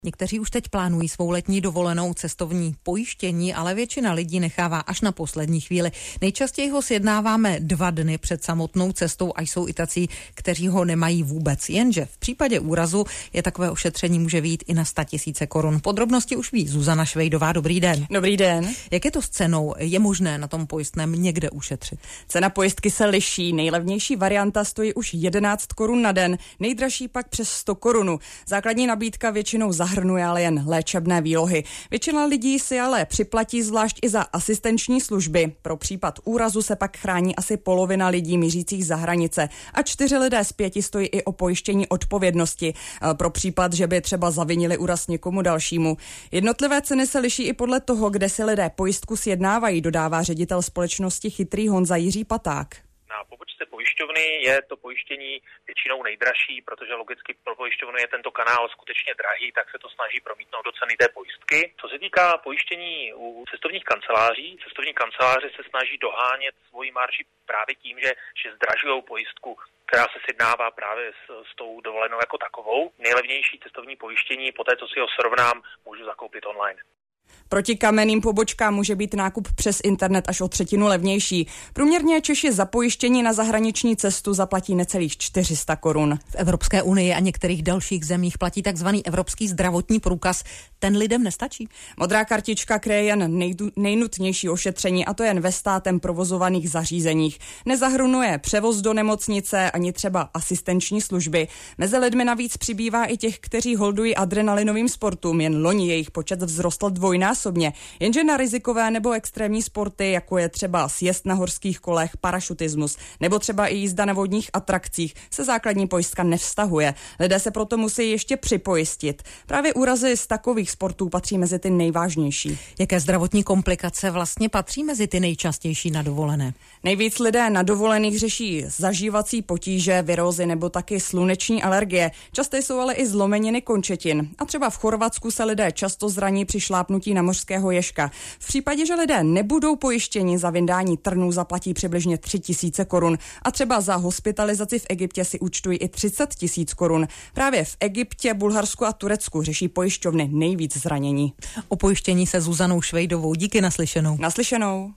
Někteří už teď plánují svou letní dovolenou, cestovní pojištění, ale většina lidí nechává až na poslední chvíli. Nejčastěji ho sjednáváme 2 dny před samotnou cestou a jsou i tací, kteří ho nemají vůbec. Jenže v případě úrazu je takové ošetření může vyjít i na 100 000 korun. Podrobnosti už ví Zuzana Švejdová. Dobrý den. Dobrý den. Jak je to s cenou? Je možné na tom pojistném někde ušetřit? Cena pojistky se liší. Nejlevnější varianta stojí už 11 korun na den, nejdražší pak přes 100 korun. Základní nabídka většinou zahrnuje ale jen léčebné výlohy. Většina lidí si ale připlatí zvlášť i za asistenční služby. Pro případ úrazu se pak chrání asi polovina lidí mířících za hranice a 4 lidé z 5 stojí i o pojištění odpovědnosti pro případ, že by třeba zavinili úraz někomu dalšímu. Jednotlivé ceny se liší i podle toho, kde si lidé pojistku sjednávají, dodává ředitel společnosti Chytrý Honza Jiří Paták. Na pobočce pojišťovny je to pojištění většinou nejdražší, protože logicky pro pojišťovnu je tento kanál skutečně drahý, tak se to snaží promítnout do ceny té pojistky. Co se týká pojištění u cestovních kanceláří, cestovní kanceláře se snaží dohánět svoji marži právě tím, že zdražují pojistku, která se sjednává právě s tou dovolenou jako takovou. Nejlevnější cestovní pojištění, poté co si ho srovnám, můžu zakoupit online. Proti kamenným pobočkám může být nákup přes internet až o 1/3 levnější. Průměrně Češi za pojištění na zahraniční cestu zaplatí necelých 400 korun. V Evropské unii a některých dalších zemích platí takzvaný evropský zdravotní průkaz. Ten lidem nestačí? Modrá kartička kryje jen nejnutnější ošetření, a to jen ve státem provozovaných zařízeních. Nezahrnuje převoz do nemocnice ani třeba asistenční služby. Mezi lidmi navíc přibývá i těch, kteří holdují adrenalinovým sportům. Jen loni jejich počet vzrostl dvojnásobně. Jenže na rizikové nebo extrémní sporty, jako je třeba sjezd na horských kolech, parašutismus nebo třeba i jízda na vodních atrakcích, se základní pojistka nevztahuje. Lidé se proto musí ještě připojistit. Právě úrazy z takových sportů patří mezi ty nejvážnější. Jaké zdravotní komplikace vlastně patří mezi ty nejčastější na dovolené? Nejvíc lidé na dovolených řeší zažívací potíže, virózy nebo taky sluneční alergie. Časté jsou ale i zlomeniny končetin. A třeba v Chorvatsku se lidé často zraní při šlápnutí na mořského ježka. V případě, že lidé nebudou pojištěni, za vyndání trnů zaplatí přibližně 3 000 korun a třeba za hospitalizaci v Egyptě si účtují i 30 000 korun. Právě v Egyptě, Bulharsku a Turecku řeší pojišťovny nejvíc zranění. O pojištění se Zuzanou Švejdovou. Díky, naslyšenou. Naslyšenou.